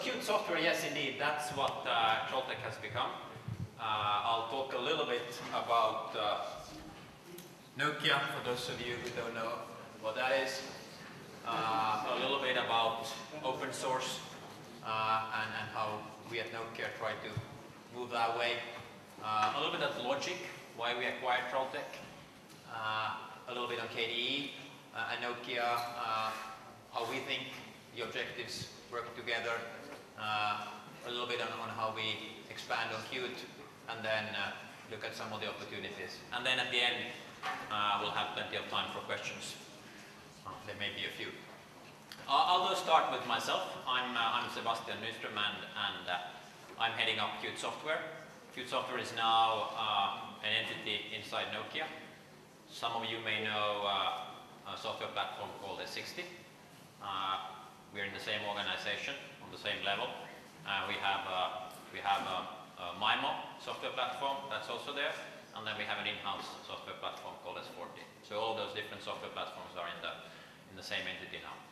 Qt software, yes indeed, that's what Trolltech has become. I'll talk a little bit about Nokia, for those of you who don't know what that is. A little bit about open source and how we at Nokia try to move that way. A little bit of logic, why we acquired Trolltech. A little bit on KDE and Nokia, how we think the objectives work together. A little bit on how we expand on Qt, and then look at some of the opportunities. And then at the end, we'll have plenty of time for questions. There may be a few. I'll just start with myself. I'm Sebastian Nyström, and I'm heading up Qt Software. Qt Software is now an entity inside Nokia. Some of you may know a software platform called S60. We're in the same organization, on the same level. We have a MIMO software platform that's also there, and then we have an in-house software platform called S40. So all those different software platforms are in the same entity now.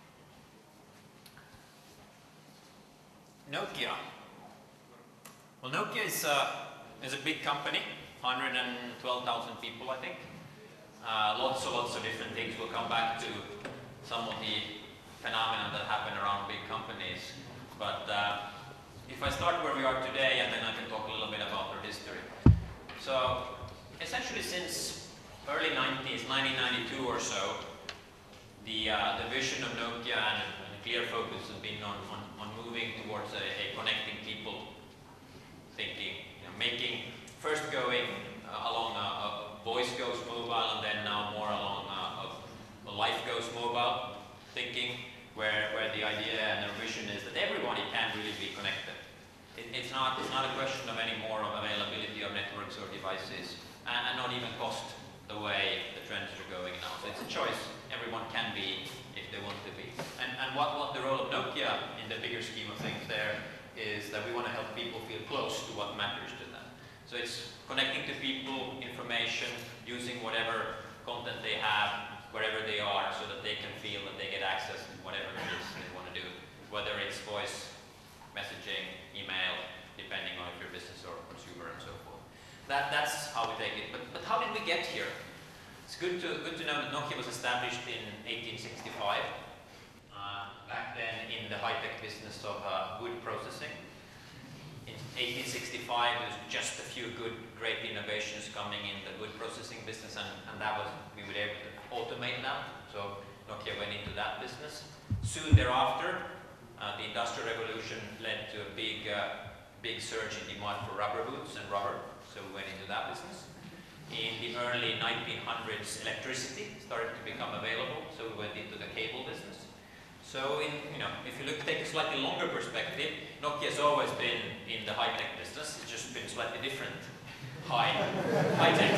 Nokia. Well, Nokia is a big company, 112,000 people, I think. Lots of different things. We'll come back to some of the phenomena that happen around big companies. But if I start where we are today, and then I can talk a little bit about our history. So essentially since early 90s, 1992 or so, the vision of Nokia and a clear focus has been on moving towards a connecting people thinking, making, first going along a voice goes mobile, and then now more along a life goes mobile thinking, where the idea and the vision is that everybody can really be connected. It's not a question of any more of availability of networks or devices, and not even cost the way the trends are going now. So it's a choice. Everyone can be if they want to be. And what the role of Nokia in the bigger scheme of things there is that we want to help people feel close to what matters to them. So it's connecting to people, information, using whatever content they have, wherever they are, so that they can feel that they get access to whatever it is they want to do, whether it's voice, messaging, email, depending on if you're business or consumer and so forth. That's how we take it. But how did we get here? It's good to know that Nokia was established in 1865. Back then in the high-tech business of wood processing. In 1865, there was just a few great innovations coming in the wood processing business, and that was, we were able to automate that. So Nokia went into that business. Soon thereafter, the Industrial Revolution led to a big surge in demand for rubber boots and rubber, so we went into that business. In the early 1900s, electricity started to become available, so we went into the cable business. So if you take a slightly longer perspective, Nokia's always been in the high-tech business. It's just been slightly different high-tech.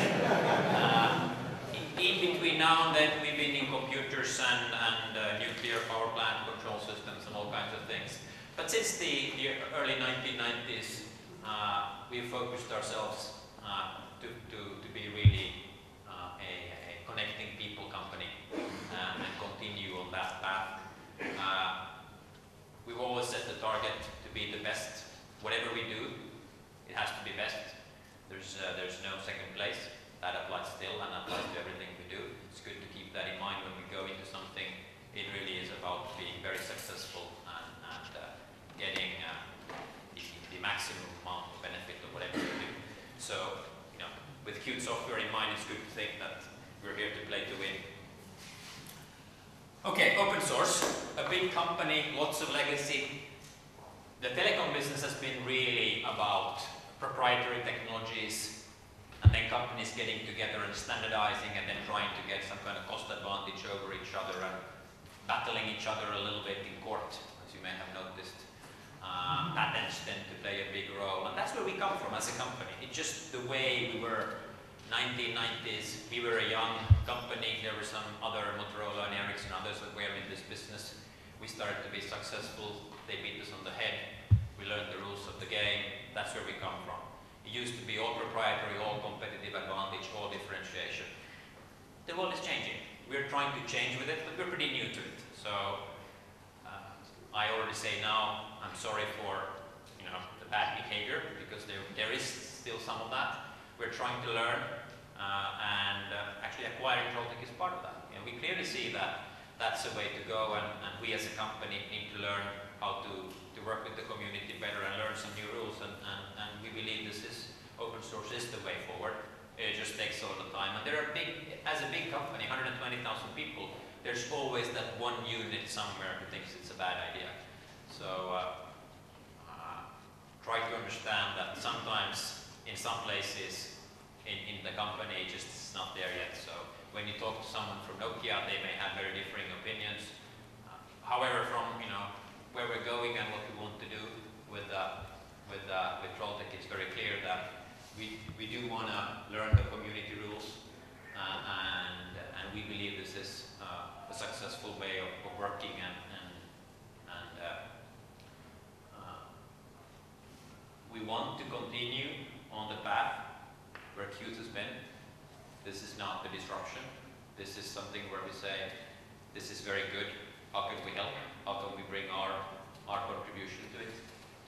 In between now and then, we've been in computers and nuclear power plant control systems and all kinds of things. But since the early 1990s, we've focused ourselves to be really a connecting people company and continue on that path. We've always set the target to be the best. Whatever we do, it has to be best. There's no second place. That applies still and applies to everything we do. It's good to keep that in mind when we go into something. It really is about being very successful and getting the maximum amount of benefit of whatever we do. So, with Qt Software in mind, it's good to think that we're here to play to win. Okay, open source, a big company, lots of legacy. The telecom business has been really about proprietary technologies, and then companies getting together and standardizing, and then trying to get some kind of cost advantage over each other and battling each other a little bit in court, as you may have noticed. Patents tend to play a big role, and that's where we come from as a company. It's just the way we were. 1990s, we were a young company. There were some other, Motorola and Ericsson and others that were in this business. We started to be successful. They beat us on the head. We learned the rules of the game. That's where we come from. It used to be all proprietary, all competitive advantage, all differentiation. The world is changing. We're trying to change with it, but we're pretty new to it. So I already say now, I'm sorry for the bad behavior, because there is still some of that. We're trying to learn, and actually acquiring Trolltech is part of that. We clearly see that that's the way to go, and we as a company need to learn how to work with the community better and learn some new rules, and we believe open source is the way forward. It just takes a lot of time, and as a big company, 120,000 people, there's always that one unit somewhere who thinks it's a bad idea. So try to understand that sometimes in some places in the company just is not there yet. So when you talk to someone from Nokia, they may have very differing opinions. However, from where we're going and what we want to do with Trolltech, it's very clear that we do want to learn the community rules, and we believe this is a successful way of working, and we want to continue on the path where Qt has been. This is not the disruption. This is something where we say, this is very good. How can we help? How can we bring our contribution to it?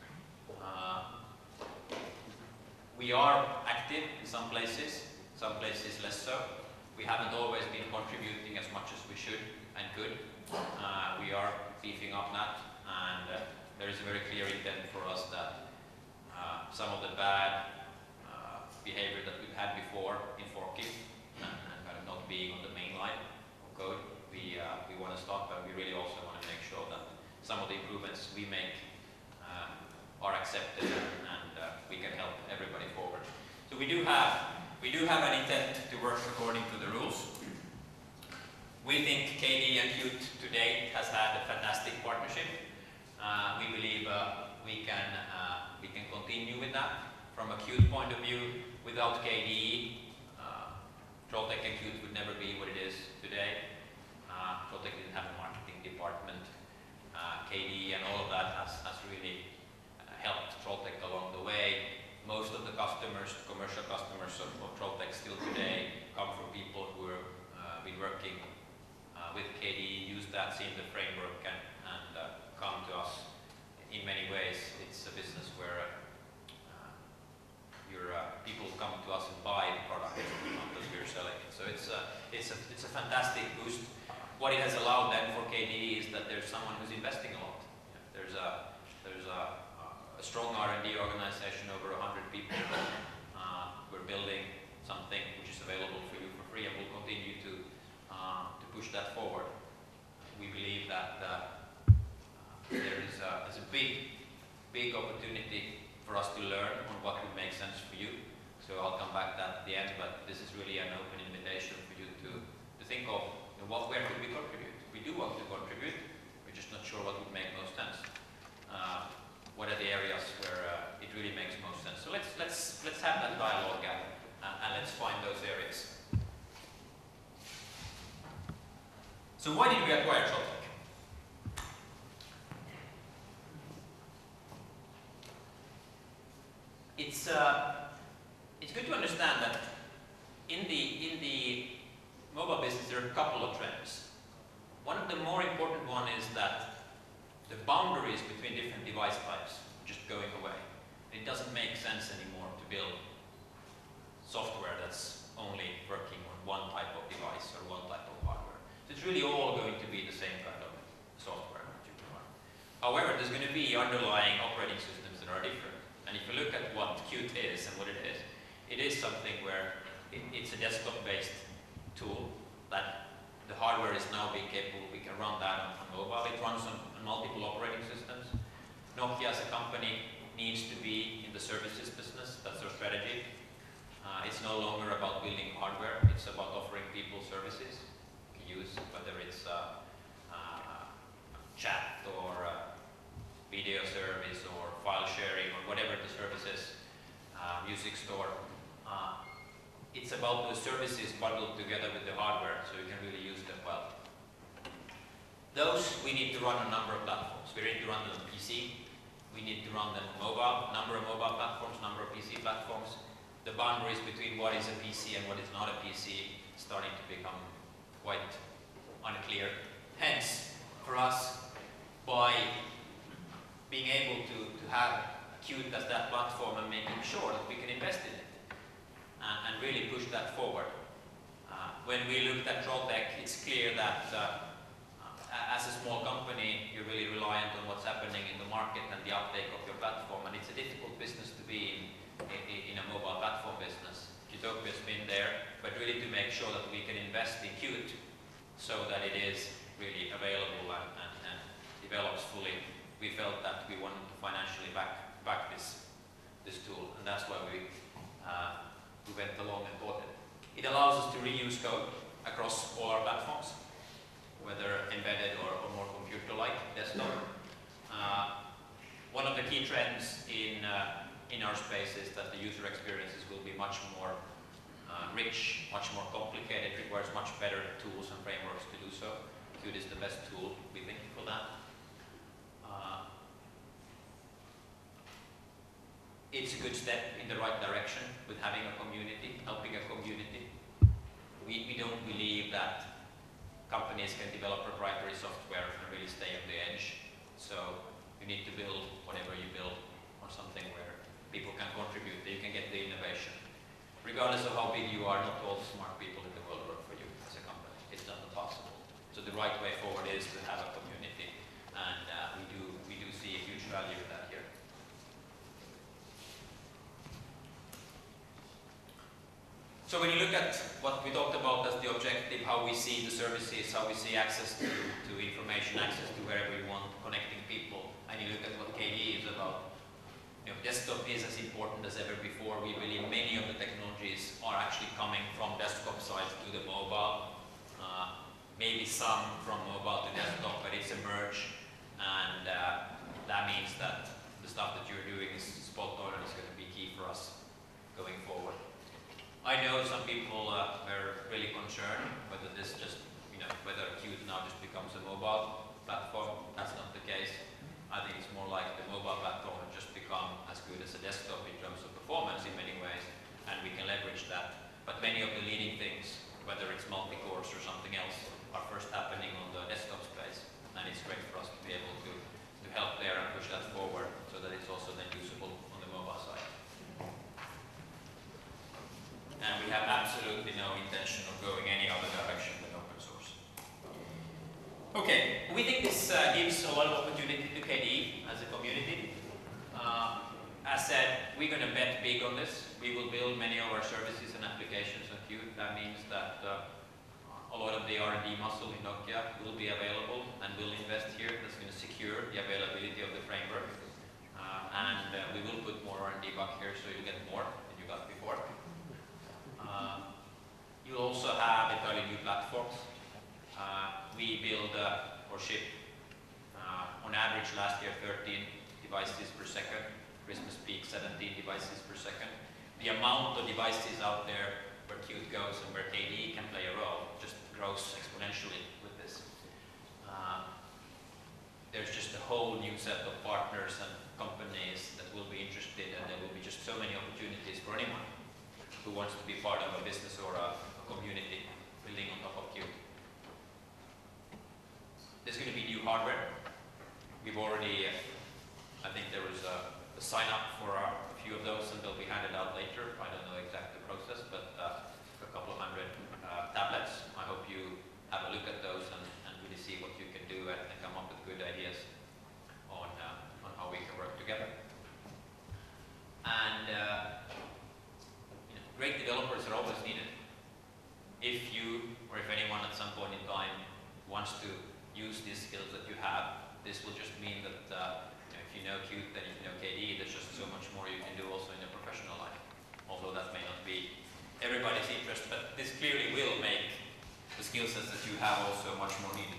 We are active in some places less so. We haven't always been contributing as much as we should and could. We are beefing up that, and there is a very clear intent for us that some of the bad behavior that we've had before in forking and kind of not being on the main line of code, we want to stop, but we really also want to make sure that some of the improvements we make are accepted, and we can help everybody forward. So we do have an intent to work according to the rules. We think KDE and Qt to date has had a fantastic partnership. We believe we can continue with that. From a Qt point of view, without KDE, Trolltech and Qt would never be what it is today. Trolltech didn't have a marketing department. KDE and all of that has really helped Trolltech along the way. Most of the customers, commercial customers of Trolltech still today come from people who have been working with KDE, use that, seen the framework, and come to us. In many ways, it's a business where people come to us and buy the product, not that we're selling it. So it's a fantastic boost. What it has allowed then for KDE is that there's someone who's investing a lot. There's a strong R&D organization, over 100 people. We're building something which is available for you for free, and we'll continue to push that forward. We believe that there is a big opportunity for us to learn on what would make sense for you. So I'll come back to that at the end, but this is really an open invitation for you to think of where could we contribute. We do want to contribute, we're just not sure what would make most sense. What are the areas where it really makes most sense? So let's have that dialogue and let's find those areas. So why did we acquire Trolltech? It's good to understand that in the mobile business there are a couple of trends. One of the more important one is that the boundaries between different device types are just going away. It doesn't make sense anymore to build software that's only working on one type of device or one type of hardware. So it's really all going to be the same kind of software that you can run. However, there's going to be underlying operating systems that are different. And if you look at what Qt is and what it is something where it's a desktop-based tool that the hardware is now being capable, we can run that on mobile. It runs on multiple operating systems. Nokia as a company needs to be in the services business. That's our strategy. It's no longer about building hardware. It's about offering people services to use, whether it's chat or video service or file sharing or whatever the service is, music store. It's about the services bundled together with the hardware so you can really use them well. Those we need to run a number of platforms. We need to run them on PC. We need to run them on mobile, number of mobile platforms, number of PC platforms. The boundaries between what is a PC and what is not a PC is starting to become quite unclear. Hence, for us, by being able to have Qt as that platform and making sure that we can invest in it and really push that forward. When we looked at Trolltech, it's clear that as a small company, you're really reliant on what's happening in the market and the uptake of your platform, and it's a difficult business to be in a mobile platform business. Qtopia's been there, but really to make sure that we can invest in Qt so that it is really available and develops fully. We felt that we wanted to financially back this tool, and that's why we went along and bought it. It allows us to reuse code across all our platforms, whether embedded or more computer-like desktop. One of the key trends in our space is that the user experiences will be much more rich, much more complicated, requires much better tools and frameworks to do so. Qt is the best tool, we think, for that. It's a good step in the right direction with having a community, helping a community. We don't believe that companies can develop proprietary software and really stay on the edge. So you need to build whatever you build on something where people can contribute, that you can get the innovation. Regardless of how big you are, not all the smart people in the world work for you as a company. It's not possible. So the right way forward is to have a community, and we do see a huge value in that here. So when you look at what we talked about as the objective, how we see the services, how we see access to information, access to wherever you want, connecting people, and you look at what KDE is about, desktop is as important as ever before. We believe many of the technologies are actually coming from desktop side to the mobile. Maybe some from mobile to desktop, but it's a merge, and that means that the stuff that you're doing is spot on and is going to be key for us going forward. I know some people were really concerned whether this just, whether Qt now just becomes a mobile platform. That's not the case. I think it's more like the mobile platform has just become as good as a desktop in terms of performance in many ways, and we can leverage that. But many of the leading things, whether it's multi-cores or something else, are first happening on the desktop space, and it's great for us to be able to help there and push that forward so that it's also then usable on the mobile side. And we have absolutely no intention of going any other direction than open source. Okay, we think this gives a lot of opportunity to KDE as a community. As said, we're going to bet big on this. We will build many of our services and applications on Qt. That means that a lot of the R&D muscle in Nokia will be available, and we'll invest here. That's going to secure the availability of the framework. And we will put more R&D back here so you'll get more than you got before. You'll also have entirely new platforms. We build or ship on average last year 13 devices per second, Christmas peak 17 devices per second. The amount of devices out there where Qt goes and where KDE can play a role just grows exponentially with this. There's just a whole new set of partners and companies that will be interested, and there will be just so many opportunities for anyone who wants to be part of a business or a community building on top of Qt. There's going to be new hardware. We've already, I think there was a sign up for a few of those, and they'll be handed out later. I don't know exactly the process, but a couple of hundred tablets. I hope you have a look at those and really see what you can do and come up with good ideas on how we can work together. And great developers are always needed. If you, or if anyone at some point in time wants to use these skills that you have, this will just mean that if you know Qt and if you know KDE, there's just so much more you can do also in your professional life. Although that may not be everybody's interest, but this clearly will make the skill sets that you have also much more needed.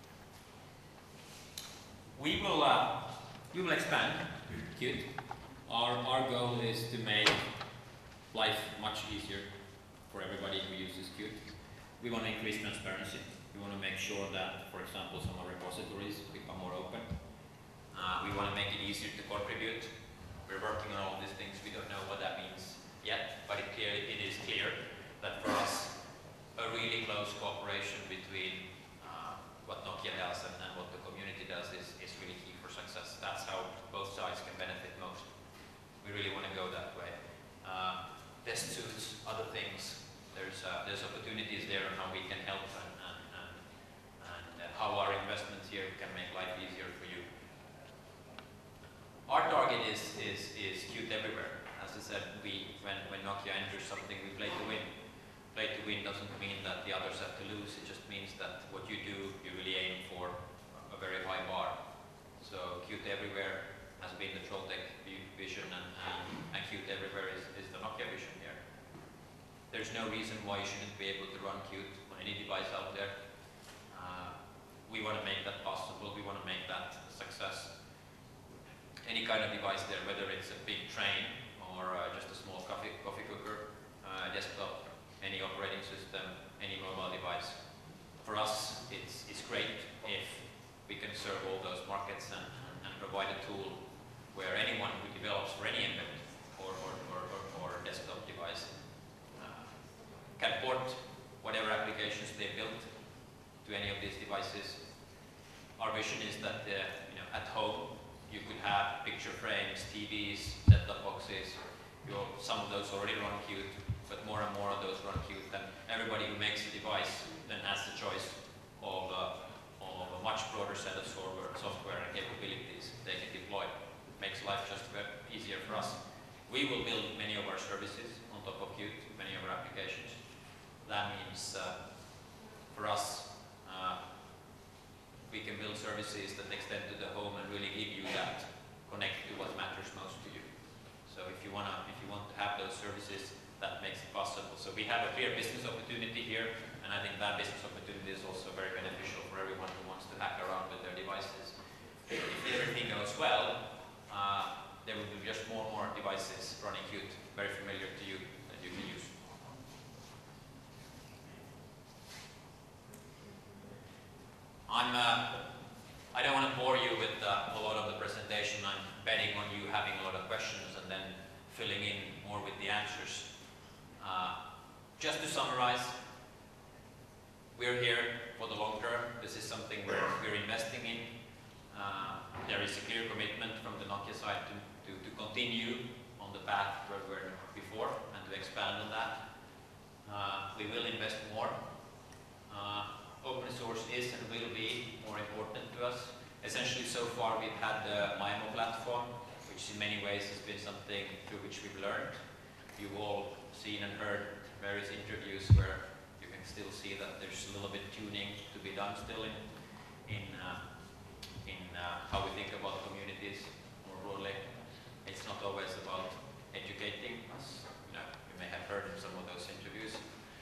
We will expand Qt. Our goal is to make life much easier for everybody who uses Qt. We want to increase transparency. We want to make sure that, for example, some of our repositories become more open. We want to make it easier to contribute. We're working on all these things. We don't know what that means yet, but it is clear that for us, a really close cooperation between what Nokia does and what the community does is really key for success. That's how device can benefit most. We really want to go that way. Test suits, other things. There's opportunities there on how we can help and how our investments here can make life easier for you. Our target is Qt everywhere. As I said, when Nokia enters something, we play to win. Play to win doesn't mean that the others have to lose. It just means that what you do, you really aim for a very high bar. So Qt everywhere has been the Trolltech vision, and Qt everywhere is the Nokia vision here. There's no reason why you shouldn't be able to run Qt on any device out there. We want to make that possible. We want to make that a success. Any kind of device there, whether it's a big train or just a small coffee cooker, desktop, any operating system, any mobile device. For us, it's great if we can serve all those markets and provide a tool where anyone who develops for any embedded or desktop device can port whatever applications they built to any of these devices. Our vision is that at home you could have picture frames, TVs, set-top boxes. Some of those already run Qt, but more and more of those run Qt. And everybody who makes a device then has the choice of a much broader set of software and capabilities they can deploy. It makes life just easier for us. We will build many of our services on top of Qt, many of our applications. That means for us, we can build services that extend to the home and really give you that, connect to what matters most to you. So if you want to have those services, that makes it possible. So we have a clear business opportunity here, and I think that business opportunity is also very beneficial for everyone who wants to hack around with their devices. If everything goes well, there will be just more and more devices running Qt, very familiar to you, that you can use. I don't want to bore you with a lot of the presentation. I'm betting on you having a lot of questions and then filling in more with the answers. Just to summarize, we're here for the long term. This is something we're investing in. There is a clear commitment from the Nokia side to continue on the path where we were before and to expand on that. We will invest more. Open source is and will be more important to us. Essentially, so far we've had the MIMO platform, which in many ways has been something through which we've learned. You've all seen and heard various interviews where you can still see that there's a little bit tuning to be done still in how we think about communities more broadly. It's not always about educating us. You may have heard in some of those interviews.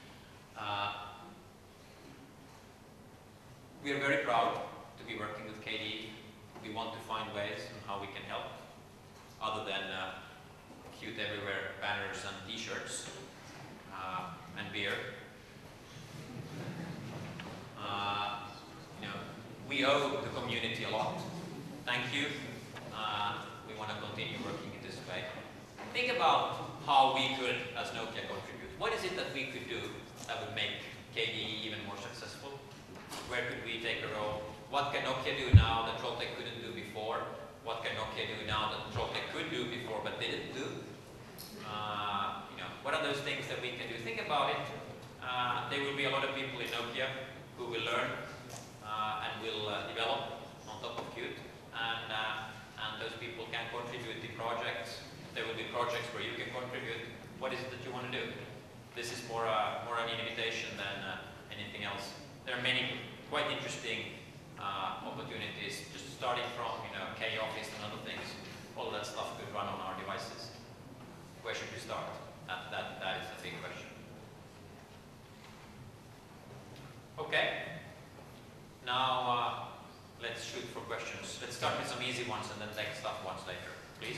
We are very proud to be working with KDE. We want to find ways on how we can help, other than Qt everywhere banners and t-shirts and beer. We owe the community a lot. Thank you. We want to continue working in this way. Think about how we could, as Nokia, contribute. What is it that we could do that would make KDE even more successful? Where could we take a role? What can Nokia do now that Trolltech couldn't do before? What can Nokia do now that Trolltech could do before but didn't do? What are those things that we can do? Think about it. There will be a lot of people in Nokia who will learn and will develop on top of Qt, and those people can contribute to projects. There will be projects where you can contribute. What is it that you want to do? This is more an invitation than anything else. There are many quite interesting opportunities, just starting from K-Office and other things. All that stuff could run on our devices. Where should we start? That is a big question. Okay. Now let's shoot for questions. Let's start with some easy ones and then take tough ones later.